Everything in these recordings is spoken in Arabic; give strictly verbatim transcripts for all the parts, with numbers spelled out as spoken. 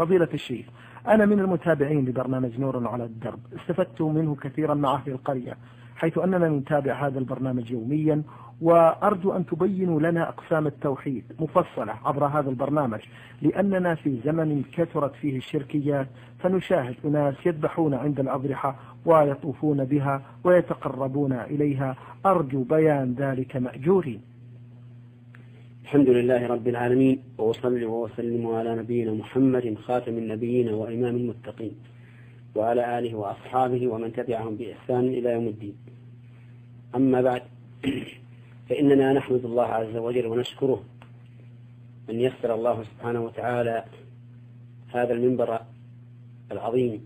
فضيلة الشيخ، أنا من المتابعين لبرنامج نور على الدرب، استفدت منه كثيرا مع أهل القرية، حيث أننا نتابع هذا البرنامج يوميا، وأرجو أن تبينوا لنا أقسام التوحيد مفصلة عبر هذا البرنامج، لأننا في زمن كثرت فيه الشركيات، فنشاهد أناس يذبحون عند الأضرحة ويطوفون بها ويتقربون إليها، أرجو بيان ذلك مأجورين. الحمد لله رب العالمين، وأصلي وأسلم على نبينا محمد خاتم النبيين وإمام المتقين، وعلى آله وأصحابه ومن تبعهم بإحسان إلى يوم الدين. أما بعد، فإننا نحمد الله عز وجل ونشكره أن يسر الله سبحانه وتعالى هذا المنبر العظيم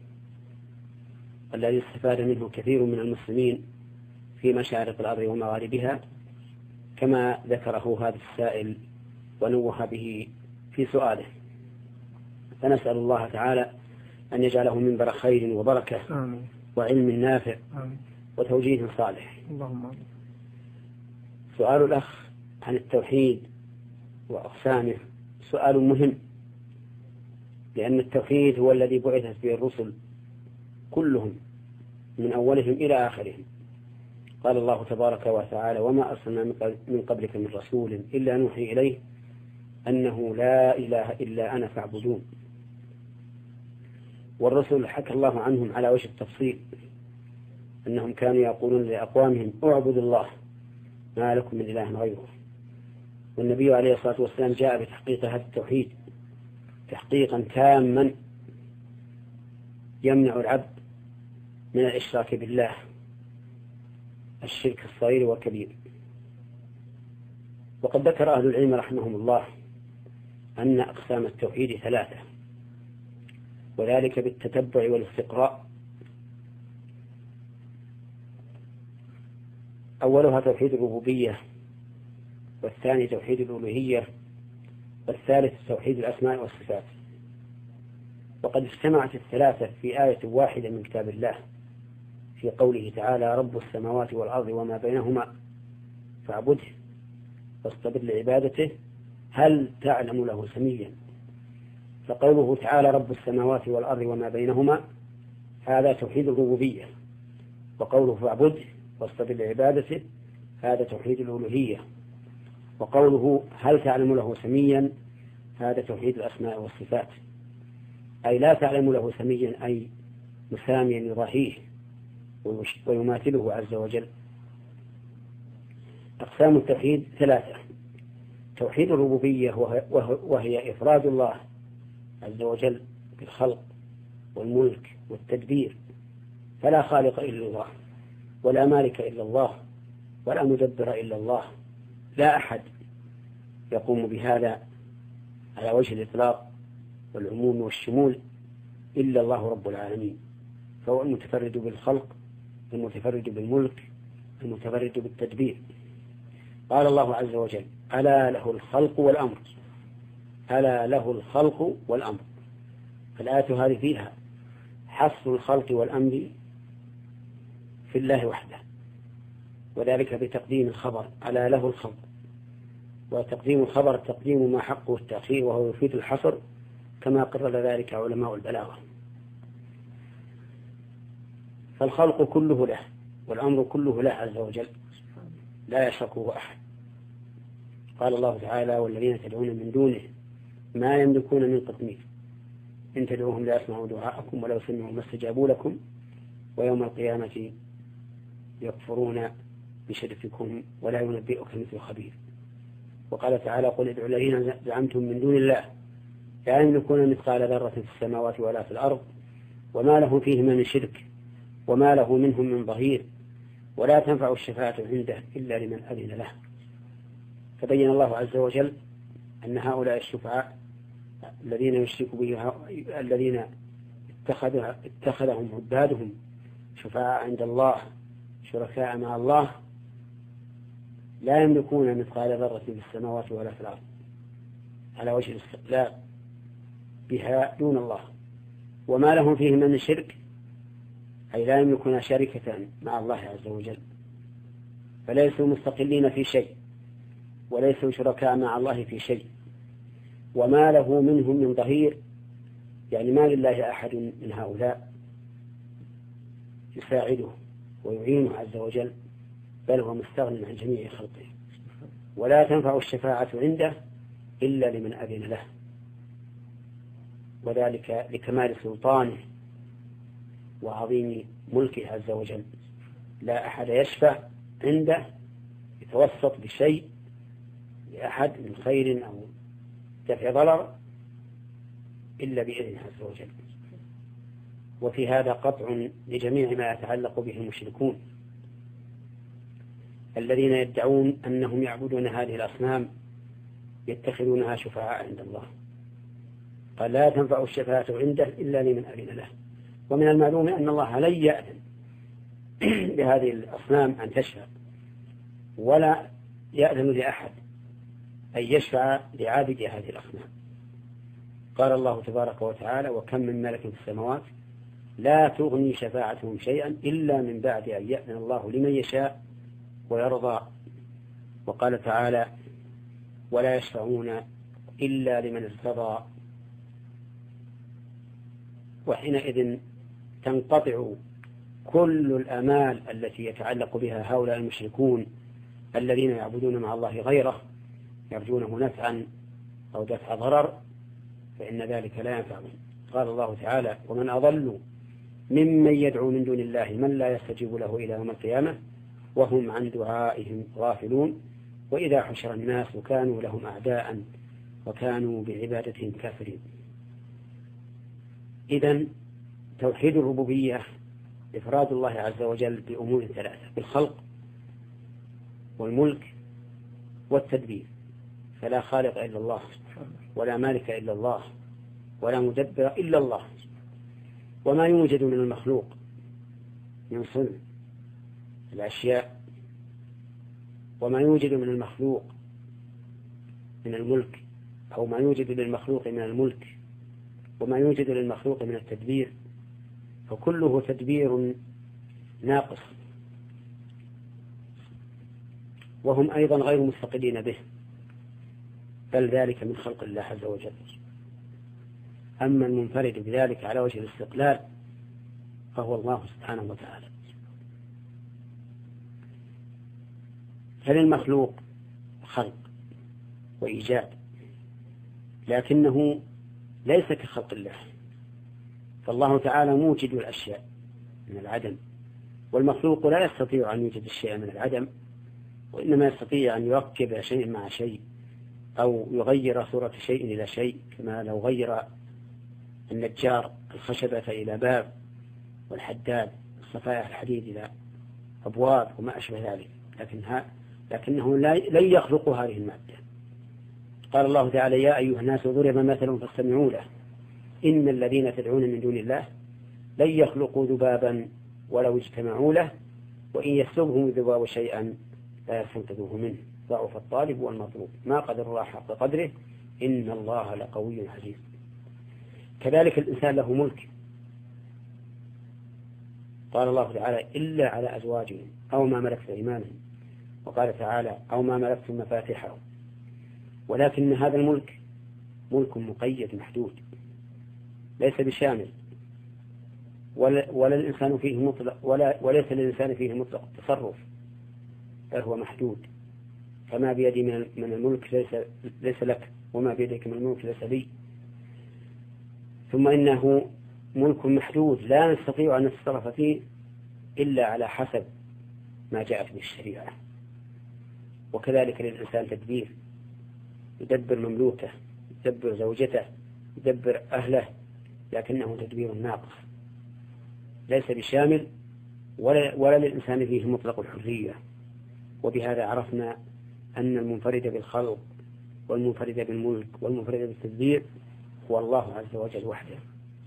الذي استفاد منه كثير من المسلمين في مشارق الأرض ومغاربها، كما ذكره هذا السائل ونوه به في سؤاله. فنسأل الله تعالى أن يجعله منبر خير وبركة آمين. وعلم نافع آمين. وتوجيه صالح. اللهم آمين. سؤال الأخ عن التوحيد وأقسامه سؤال مهم، لأن التوحيد هو الذي بعثت به الرسل كلهم من أولهم إلى آخرهم. قال الله تبارك وتعالى: وما أرسلنا من قبلك من رسول إلا نوحي إليه أنه لا إله إلا أنا فاعبدون. والرسل حكى الله عنهم على وجه التفصيل أنهم كانوا يقولون لأقوامهم: اعبدوا الله ما لكم من إله غيره. والنبي عليه الصلاة والسلام جاء بتحقيق هذا التوحيد تحقيقا تاما يمنع العبد من الإشراك بالله، الشرك الصغير والكبير. وقد ذكر أهل العلم رحمهم الله أن أقسام التوحيد ثلاثة، وذلك بالتتبع والاستقراء. أولها توحيد الربوبية، والثاني توحيد الألوهية، والثالث توحيد الأسماء والصفات. وقد اجتمعت الثلاثة في آية واحدة من كتاب الله في قوله تعالى: رب السماوات والأرض وما بينهما فاعبده واصطبر لعبادته هل تعلم له سميا. فقوله تعالى رب السماوات والأرض وما بينهما هذا توحيد الربوبية، وقوله فاعبده واصطبر لعبادته هذا توحيد الألوهية، وقوله هل تعلم له سميا هذا توحيد الأسماء والصفات، أي لا تعلم له سميا أي مساميا يضاهيه ويماثله عز وجل. أقسام التوحيد ثلاثة: توحيد الربوبية وهي إفراد الله عز وجل بالخلق والملك والتدبير، فلا خالق إلا الله، ولا مالك إلا الله، ولا مدبر إلا الله، لا أحد يقوم بهذا على وجه الإطلاق والعموم والشمول إلا الله رب العالمين، فهو المتفرد بالخلق، المتفرد بالملك، المتفرد بالتدبير. قال الله عز وجل: ألا له الخلق والأمر، ألا له الخلق والأمر. فالآية هذه فيها حصر الخلق والأمر في الله وحده، وذلك بتقديم الخبر ألا له الخلق، وتقديم الخبر تقديم ما حقه التأخير وهو يفيد الحصر، كما قرر ذلك علماء البلاغة. فالخلق كله له والأمر كله له عز وجل، لا يشركه أحد. قال الله تعالى: والذين تدعون من دونه ما يملكون من قطمير إن تدعوهم لا يسمعوا دعاءكم ولو سمعوا ما استجابوا لكم ويوم القيامة يكفرون بشرككم ولا ينبئك مثل خبير. وقال تعالى: قل ادعوا الذين زعمتم من دون الله لا يملكون مثقال ذرة في السماوات ولا في الأرض وما له فيهما من شرك وما له منهم من ظهير ولا تنفع الشفاعة عنده إلا لمن أذن له. فبين الله عز وجل أن هؤلاء الشفعاء الذين يشرك به الذين اتخذهم عبادهم شفعاء عند الله شركاء مع الله لا يملكون مثقال ذرة في السماوات ولا في الأرض، على وجه الاستقلال بها دون الله، وما لهم فيه من شرك أي لا يملكون شركة مع الله عز وجل، فليسوا مستقلين في شيء وليسوا شركاء مع الله في شيء، وما له منهم من ظهير يعني ما لله أحد من هؤلاء يساعده ويعينه عز وجل، بل هو مستغن عن جميع خلقه. ولا تنفع الشفاعة عنده إلا لمن أذن له، وذلك لكمال سلطانه وعظيم ملكه عز وجل. لا أحد يشفع عنده يتوسط بشيء لأحد من خير أو دفع ضرر إلا بإذنه عز وجل. وفي هذا قطع لجميع ما يتعلق به المشركون الذين يدعون أنهم يعبدون هذه الأصنام يتخذونها شفعاء عند الله. قال لا تنفع الشفاعة عنده إلا لمن أذن له. ومن المعلوم أن الله لن يأذن لهذه الأصنام أن تشفع، ولا يأذن لأحد أن يشفع لعابد هذه الأصنام. قال الله تبارك وتعالى وكم من ملك في السماوات لا تغني شفاعتهم شيئا إلا من بعد أن يأذن الله لمن يشاء ويرضى. وقال تعالى ولا يشفعون إلا لمن ارتضى. وحينئذ تنقطع كل الآمال التي يتعلق بها هؤلاء المشركون الذين يعبدون مع الله غيره يرجونه نفعا أو دفع ضرر، فإن ذلك لا ينفع. قال الله تعالى ومن أضل ممن يدعو من دون الله من لا يستجيب له إلى يوم القيامة وهم عن دعائهم غافلون وإذا حشر الناس كانوا لهم أعداء وكانوا بعبادتهم كافرين. إذن توحيد الربوبية إفراد الله عز وجل بأمور ثلاثة: بالخلق والملك والتدبير. فلا خالق إلا الله، ولا مالك إلا الله، ولا مدبر إلا الله. وما يوجد من المخلوق من صنع الأشياء، وما يوجد من المخلوق من الملك، أو ما يوجد للمخلوق من الملك وما يوجد للمخلوق من التدبير، فكله تدبير ناقص، وهم أيضا غير مستقلين به، بل ذلك من خلق الله عز وجل. أما المنفرد بذلك على وجه الاستقلال فهو الله سبحانه وتعالى. فللمخلوق خلق وإيجاد، لكنه ليس كخلق الله، فالله تعالى موجد الأشياء من العدم، والمخلوق لا يستطيع أن يوجد الشيء من العدم، وإنما يستطيع أن يركب شيء مع شيء أو يغير صورة شيء إلى شيء، كما لو غير النجار الخشبة إلى باب والحداد الصفائح الحديد إلى أبواب وما أشبه ذلك، لكنها لكنه لن يخلق هذه المادة. قال الله تعالى يا أيها الناس ضرب مثل فاستمعوا له إن الذين تدعون من دون الله لن يخلقوا ذبابا ولو اجتمعوا له وإن يسلبهم الذباب شيئا لا يستنقذوه منه ضعف الطالب والمطلوب ما قدر الله حق قدره إن الله لقوي عزيز. كذلك الإنسان له ملك. قال الله تعالى إلا على أزواجهم أو ما ملكت أيمانهم، وقال تعالى أو ما ملكت مفاتحه. ولكن هذا الملك ملك مقيد محدود ليس بشامل، ولا, ولا الإنسان فيه مطلق ولا وليس للإنسان فيه مطلق التصرف، بل هو محدود. فما بيدي من الملك ليس, ليس لك، وما بيدك من الملك ليس لي. ثم إنه ملك محدود لا نستطيع أن نتصرف فيه إلا على حسب ما جاءت به الشريعة. وكذلك للإنسان تدبير، يدبر مملوكه، يدبر زوجته، يدبر أهله، لكنه تدبير ناقص ليس بشامل، ولا, ولا للإنسان فيه مطلق الحرية. وبهذا عرفنا أن المنفرد بالخلق والمنفرد بالملك والمنفرد بالتدبير هو الله عز وجل وحده.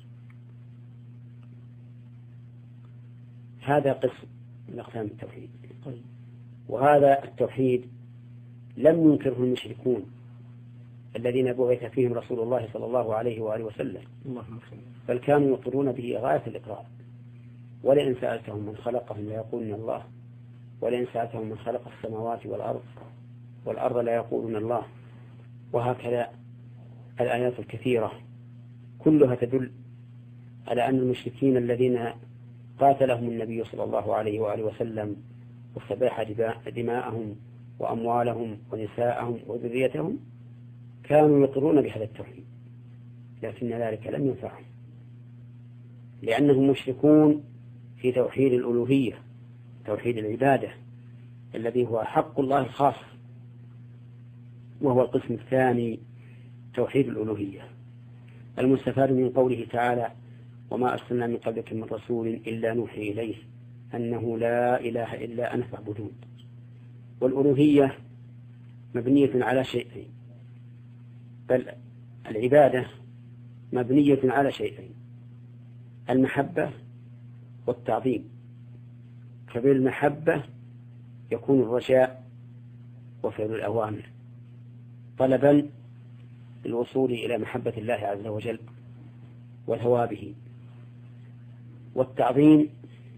هذا قسم من أقسام التوحيد، وهذا التوحيد لم ينكره المشركون الذين بعث فيهم رسول الله صلى الله عليه وآله وسلم، بل كانوا يقرون به غاية الإقرار. ولئن سألتهم من خلقهم ليقولون الله، ولئن سألتهم من خلق السماوات والأرض والأرض لا يقولون الله. وهكذا الآيات الكثيرة كلها تدل على أن المشركين الذين قاتلهم النبي صلى الله عليه وآله وسلم واستباح دماءهم وأموالهم ونساءهم وذريتهم كانوا يقرون بهذا التوحيد، لكن ذلك لم ينفعهم، لأنهم مشركون في توحيد الألوهية، توحيد العبادة الذي هو حق الله الخاص، وهو القسم الثاني توحيد الألوهية. المستفاد من قوله تعالى: وما أرسلنا من قبلك من رسول إلا نوحي إليه أنه لا إله إلا أنا فاعبدون. والألوهية مبنية على شيئين، بل العبادة مبنية على شيئين: المحبة والتعظيم. فبالمحبة يكون الرجاء وفعل الأوامر طلبا للوصول إلى محبة الله عز وجل وثوابه، والتعظيم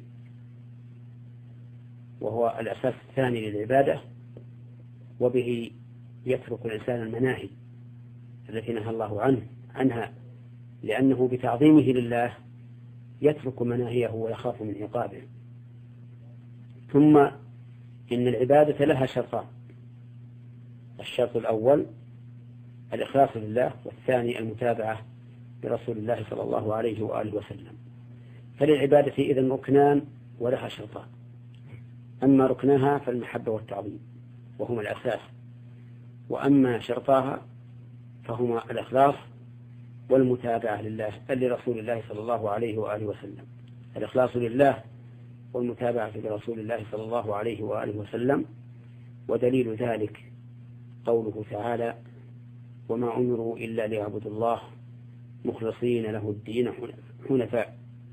وهو الأساس الثاني للعبادة، وبه يترك الإنسان المناهي التي نهى الله عنه عنها، لأنه بتعظيمه لله يترك مناهيه ويخاف من عقابه. ثم إن العبادة لها شرطان: الشرط الأول الإخلاص لله، والثاني المتابعة لرسول الله صلى الله عليه وآله وسلم. فللعبادة إذن ركنان ولها شرطان: أما ركنها فالمحبة والتعظيم وهما الأساس، وأما شرطاها فهما الإخلاص والمتابعة لله لرسول الله صلى الله عليه وآله وسلم. الإخلاص لله والمتابعة لرسول الله صلى الله عليه وآله وسلم. ودليل ذلك قوله تعالى: وما أمروا إلا ليعبدوا الله مخلصين له الدين حنفاء.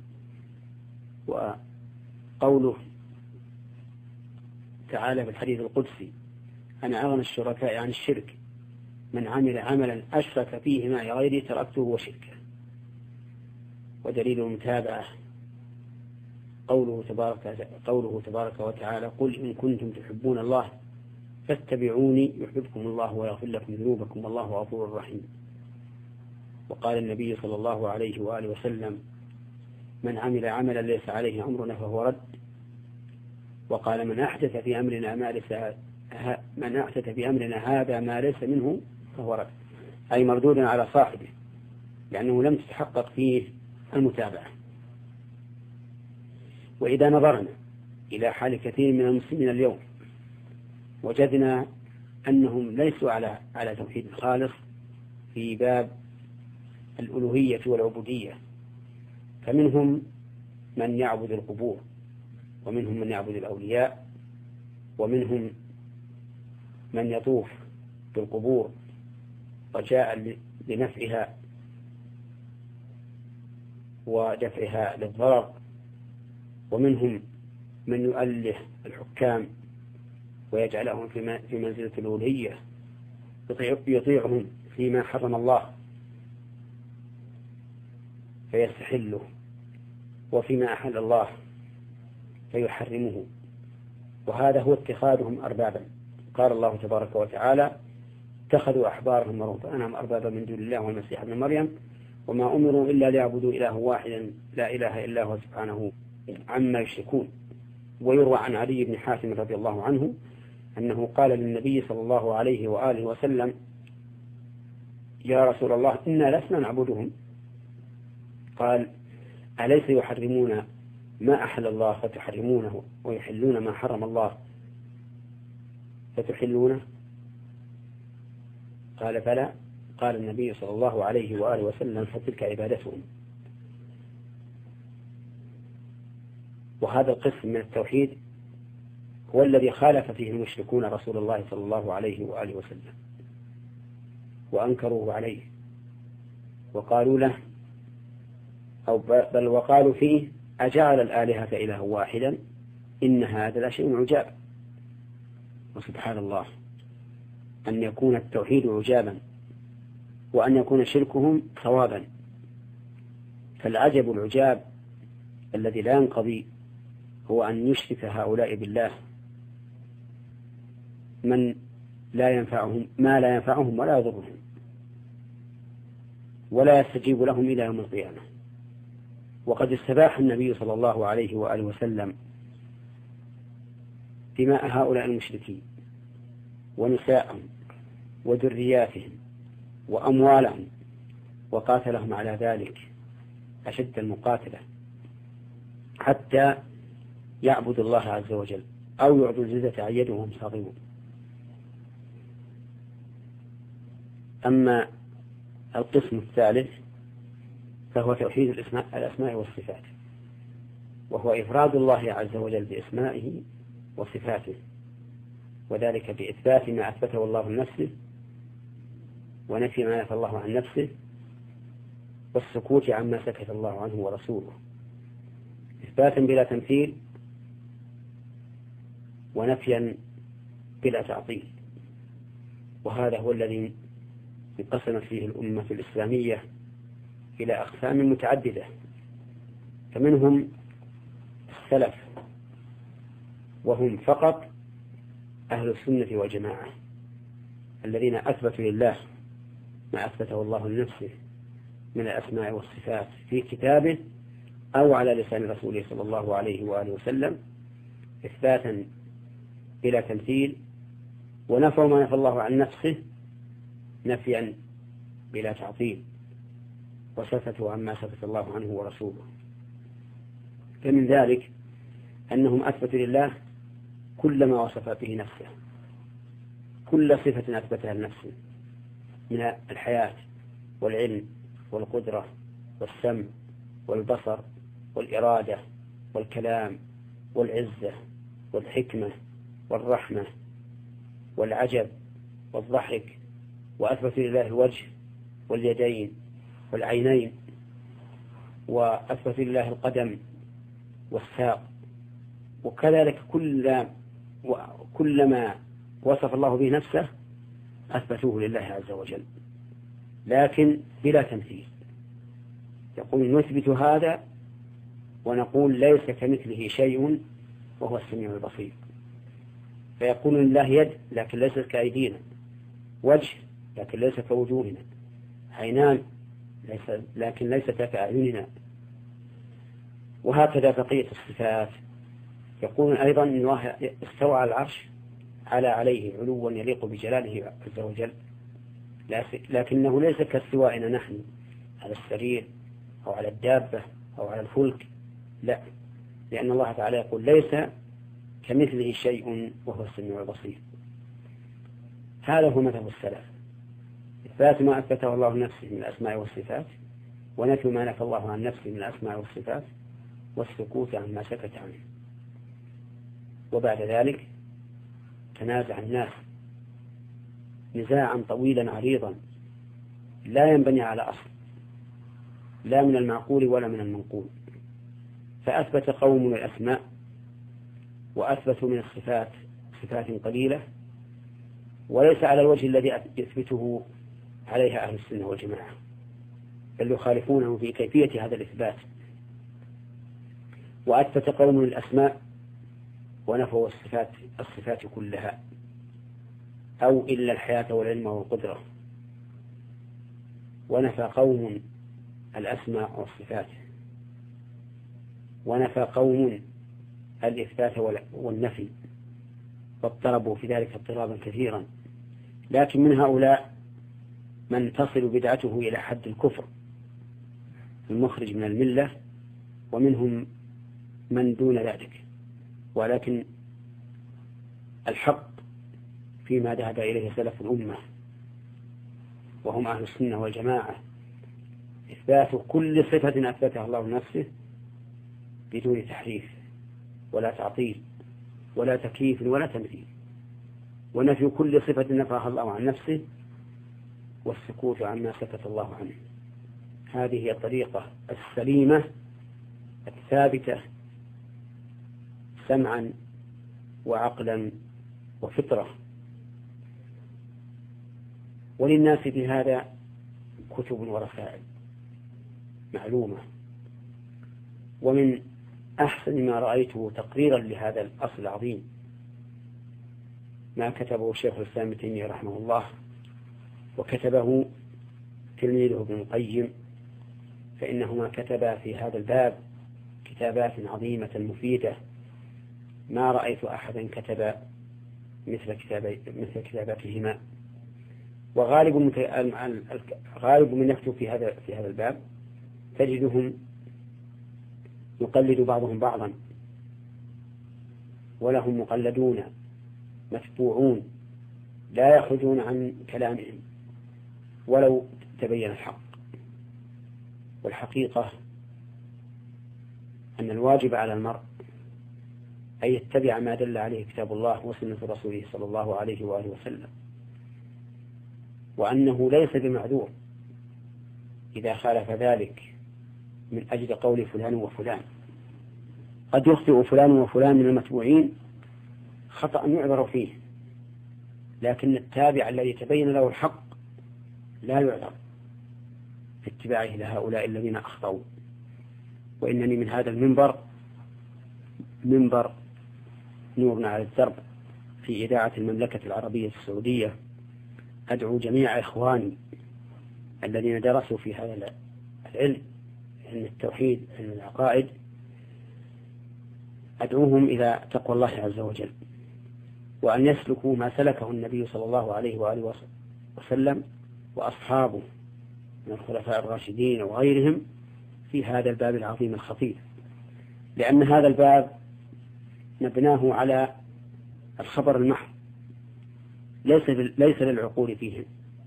وقوله تعالى في الحديث القدسي: أنا أغنى الشركاء عن الشرك، من عمل عملا أشرك فيه معي غيري تركته وشركه. ودليل المتابعة قوله تبارك, قوله تبارك وتعالى: قل إن كنتم تحبون الله فاتبعوني يحببكم الله ويغفر لكم ذنوبكم والله غفور رحيم. وقال النبي صلى الله عليه وآله وسلم: من عمل عملا ليس عليه أمرنا فهو رد. وقال: من أحدث في أمرنا ما ليس من أحدث في أمرنا هذا ما ليس منه فهو رد، أي مردود على صاحبه، لأنه لم تتحقق فيه المتابعة. وإذا نظرنا إلى حال كثير من المسلمين اليوم وجدنا أنهم ليسوا على على توحيد خالص في باب الألوهية والعبودية، فمنهم من يعبد القبور، ومنهم من يعبد الأولياء، ومنهم من يطوف بالقبور رجاء لنفعها ودفعها للضرر، ومنهم من يؤله الحكام ويجعلهم في منزلة الألوهية، يطيعهم فيما حرم الله فيستحله، وفيما أحل الله فيحرمه. وهذا هو اتخاذهم أربابا. قال الله تبارك وتعالى: اتخذوا أحبارهم ورهبانهم أربابا من دون الله والمسيح ابن مريم وما أمروا إلا ليعبدوا إلها واحدا لا إله إلا هو سبحانه عما يشركون. ويروى عن علي بن حاتم رضي الله عنه أنه قال للنبي صلى الله عليه وآله وسلم: يا رسول الله إنا لسنا نعبدهم. قال: أليس يحرمون ما أحل الله فتحرمونه ويحلون ما حرم الله فتحلونه؟ قال: بلى. قال النبي صلى الله عليه وآله وسلم: فتلك عبادتهم. وهذا القسم من التوحيد هو الذي خالف فيه المشركون رسول الله صلى الله عليه وآله وسلم وأنكروه عليه، وقالوا له أو بل وقالوا فيه: أجعل الآلهة إله واحدا إن هذا لشيء عجاب. وسبحان الله أن يكون التوحيد عجابا وأن يكون شركهم صوابا. فالعجب العجاب الذي لا ينقضي هو أن يشرك هؤلاء بالله من لا ينفعهم ما لا ينفعهم ولا يضرهم، ولا يستجيب لهم إلى يوم القيامة. وقد استباح النبي صلى الله عليه وآله وسلم دماء هؤلاء المشركين ونساءهم وذرياتهم وأموالهم، وقاتلهم على ذلك أشد المقاتلة حتى يعبدوا الله عز وجل أو يعطوا الجزية عن يد وهم صاغرون. أما القسم الثالث فهو توحيد الأسماء, الأسماء والصفات، وهو إفراد الله عز وجل بأسمائه وصفاته، وذلك بإثبات ما أثبته الله لنفسه ونفي ما نفى الله عن نفسه، والسكوت عما سكت الله عنه ورسوله، إثباتا بلا تمثيل ونفيا بلا تعطيل. وهذا هو الذي انقسمت فيه الأمة الإسلامية إلى أقسام متعددة، فمنهم السلف وهم فقط أهل السنة والجماعة الذين أثبتوا لله ما أثبته الله لنفسه من الأسماء والصفات في كتابه أو على لسان رسوله صلى الله عليه وآله وسلم، إثباتا بلا تمثيل، ونفوا ما نفى الله عن نفسه نفيا بلا تعطيل، وسكتوا عما سكت الله عنه ورسوله. فمن ذلك أنهم أثبتوا لله كل ما وصف به نفسه، كل صفة أثبتها لنفسه من الحياة والعلم والقدرة والسمع والبصر والإرادة والكلام والعزة والحكمة والرحمة والعجب والضحك، وأثبت لله الوجه واليدين والعينين، وأثبت لله القدم والساق، وكذلك كل كل ما وصف الله به نفسه أثبتوه لله عز وجل، لكن بلا تمثيل. يقول نثبت هذا ونقول ليس كمثله شيء وهو السميع البصير، فيقول لله يد لكن ليست كأيدينا، وجه لكن ليس كوجوهنا، عينان ليس لكن ليست كأعيننا، وهكذا بقية الصفات. يقول أيضا إن الله استوى على العرش على عليه علوا يليق بجلاله عز وجل، لكنه ليس كاستوائنا نحن على السرير أو على الدابة أو على الفلك، لا، لأن الله تعالى يقول ليس كمثله شيء وهو السميع البصير. هذا هو مذهب السلف، إثبات ما أثبته الله نفسه من الأسماء والصفات، ونفي ما نفى الله عن نفسه من الأسماء والصفات، والسكوت عما سكت عنه. وبعد ذلك تنازع الناس نزاعا طويلا عريضا لا ينبني على أصل، لا من المعقول ولا من المنقول، فأثبت قوم الأسماء وأثبتوا من الصفات صفات قليلة وليس على الوجه الذي يثبته عليها أهل السنة والجماعة، بل يخالفونه في كيفية هذا الإثبات. وأثبت قوم الأسماء ونفوا الصفات الصفات كلها أو إلا الحياة والعلم والقدرة، ونفى قوم الأسماء والصفات، ونفى قوم الإثبات والنفي، واضطربوا في ذلك اضطرابا كثيرا. لكن من هؤلاء من تصل بدعته إلى حد الكفر المخرج من الملة، ومنهم من دون ذلك، ولكن الحق فيما ذهب إليه سلف الأمة وهم أهل السنة والجماعة إثبات كل صفة أثبتها الله لنفسه بدون تحريف ولا تعطيل ولا تكييف ولا تمثيل، ونفي كل صفة نفاها الله عن نفسه، والسكوت عما سكت الله عنه. هذه هي الطريقة السليمة الثابتة سمعا وعقلا وفطرة. وللناس في هذا كتب ورسائل معلومة، ومن أحسن ما رأيته تقريرا لهذا الأصل العظيم ما كتبه الشيخ الإسلام ابن تيمية رحمه الله، وكتبه تلميذه ابن القيم، فإنهما كتبا في هذا الباب كتابات عظيمة مفيدة ما رأيت أحدا كتب مثل كتابي مثل كتاباتهما. وغالب غالب من يكتب في هذا في هذا الباب تجدهم يقلد بعضهم بعضا، ولهم مقلدون متبوعون لا يخرجون عن كلامهم ولو تبين الحق. والحقيقة أن الواجب على المرء أن يتبع ما دل عليه كتاب الله وسنة رسوله صلى الله عليه وآله وسلم، وأنه ليس بمعذور إذا خالف ذلك من أجل قول فلان وفلان. قد يخطئ فلان وفلان من المتبوعين خطأ يعذر فيه، لكن التابع الذي تبين له الحق لا يعذر في اتباعه لهؤلاء الذين أخطأوا. وإنني من هذا المنبر منبر نورنا على الدرب في إذاعة المملكة العربية السعودية أدعو جميع إخواني الذين درسوا في هذا العلم، علم التوحيد، علم العقائد، أدعوهم إلى تقوى الله عز وجل، وأن يسلكوا ما سلكه النبي صلى الله عليه وآله وسلم وأصحابه من الخلفاء الراشدين وغيرهم في هذا الباب العظيم الخطير، لأن هذا الباب نبناه على الخبر المحض، ليس ليس للعقول فيه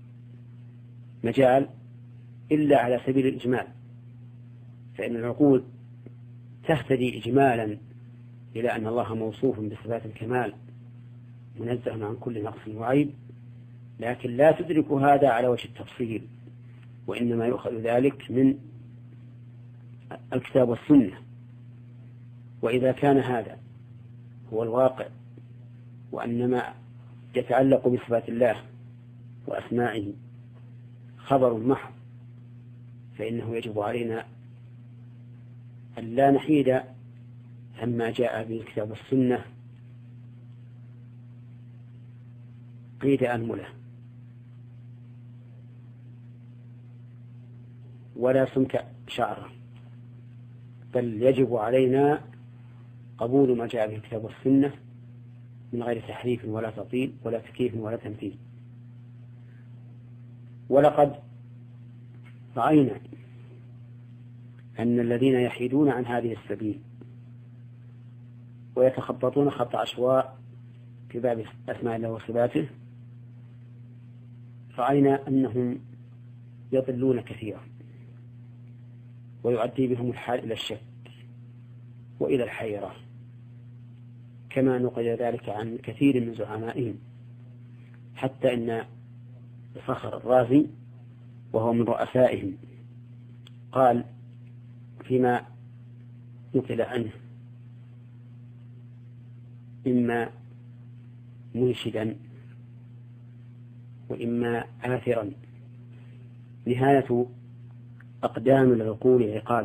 مجال إلا على سبيل الإجمال، فإن العقول تهتدي إجمالا إلى أن الله موصوف بصفات الكمال منزه عن كل نقص وعيب، لكن لا تدرك هذا على وجه التفصيل، وإنما يؤخذ ذلك من الكتاب والسنة. وإذا كان هذا هو الواقع، وأن ما يتعلق بصفات الله وأسمائه خبر محض، فإنه يجب علينا أن لا نحيد عما جاء به الكتاب والسنة قيد أنملة ولا سمك شعرة، بل يجب علينا قبول ما جاء به الكتاب والسنة من غير تحريف ولا تطيل ولا تكييف ولا تمثيل. ولقد رأينا أن الذين يحيدون عن هذه السبيل ويتخبطون خط عشواء في باب أسماء الله وصفاته، رأينا أنهم يضلون كثيرا، ويؤدي بهم الحال إلى الشك وإلى الحيرة، كما نقل ذلك عن كثير من زعمائهم، حتى إن فخر الرازي وهو من رؤسائهم قال فيما نقل عنه: إما منشدا وإما آثرا، نهاية أقدام العقول عقال،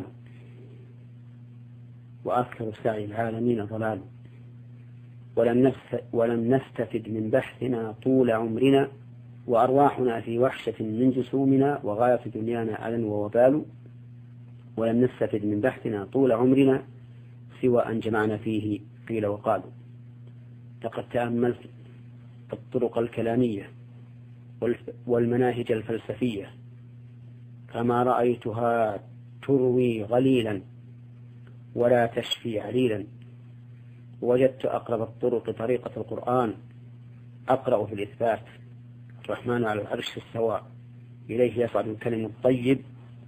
وأكثر سعي العالمين ضلال، ولم ولم نستفد من بحثنا طول عمرنا، وأرواحنا في وحشة من جسومنا، وغاية دنيانا أذى ووبال، ولم نستفد من بحثنا طول عمرنا سوى أن جمعنا فيه قيل وقالوا. لقد تأملت الطرق الكلامية والمناهج الفلسفية فما رأيتها تروي غليلا ولا تشفي عليلا، وجدت أقرب الطرق طريقة القرآن، أقرأ في الإثبات: الرحمن على العرش استوى إليه يصعد الكلم الطيب،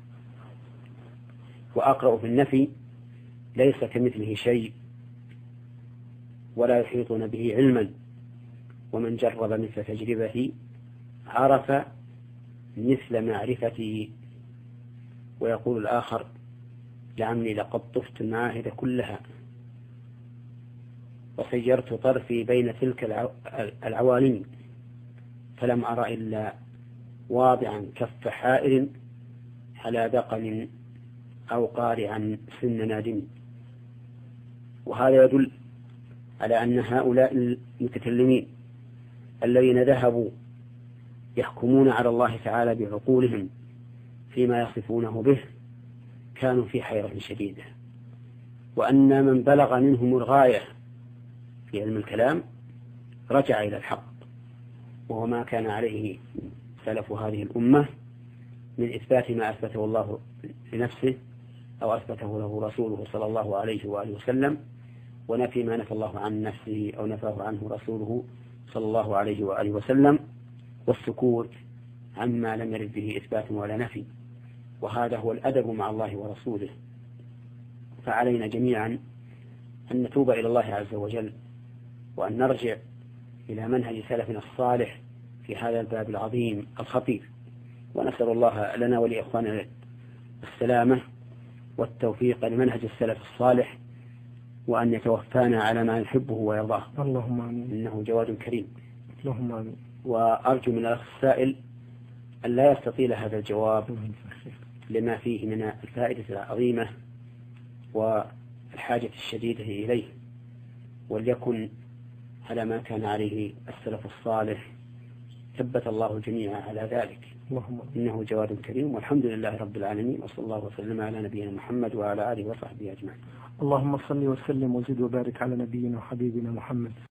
وأقرأ في النفي: ليس كمثله شيء ولا يحيطون به علما، ومن جرب مثل تجربته عرف مثل معرفته. ويقول الآخر: لعمري لقد طفت المعاهد كلها وسيرت طرفي بين تلك العوالم، فلم أرى إلا واضعا كف حائر على دقن أو قارعا سن نادم. وهذا يدل على أن هؤلاء المتكلمين الذين ذهبوا يحكمون على الله تعالى بعقولهم فيما يصفونه به كانوا في حيرة شديدة، وأن من بلغ منهم الغاية في علم الكلام رجع إلى الحق، وهو ما كان عليه سلف هذه الأمة من إثبات ما أثبته الله لنفسه أو أثبته له رسوله صلى الله عليه وآله وسلم، ونفي ما نفى الله عن نفسه أو نفاه عنه رسوله صلى الله عليه وآله وسلم، والسكوت عما لم يرد به إثبات ولا نفي. وهذا هو الأدب مع الله ورسوله. فعلينا جميعا أن نتوب إلى الله عز وجل، وأن نرجع إلى منهج سلفنا الصالح في هذا الباب العظيم الخطير، ونسأل الله لنا ولإخواننا السلامة والتوفيق لمنهج السلف الصالح، وأن يتوفانا على ما يحبه ويرضاه. اللهم آمين. إنه جواد كريم. اللهم آمين. وأرجو من الأخ السائل أن لا يستطيل هذا الجواب لما فيه من الفائدة العظيمة والحاجة الشديدة إليه، وليكن على ما كان عليه السلف الصالح، ثبت الله الجميع على ذلك. اللهم إنه جواد كريم، والحمد لله رب العالمين، وصلى الله وسلم على نبينا محمد وعلى آله وصحبه أجمعين. اللهم صل وسلم وزد وبارك على نبينا وحبيبنا محمد.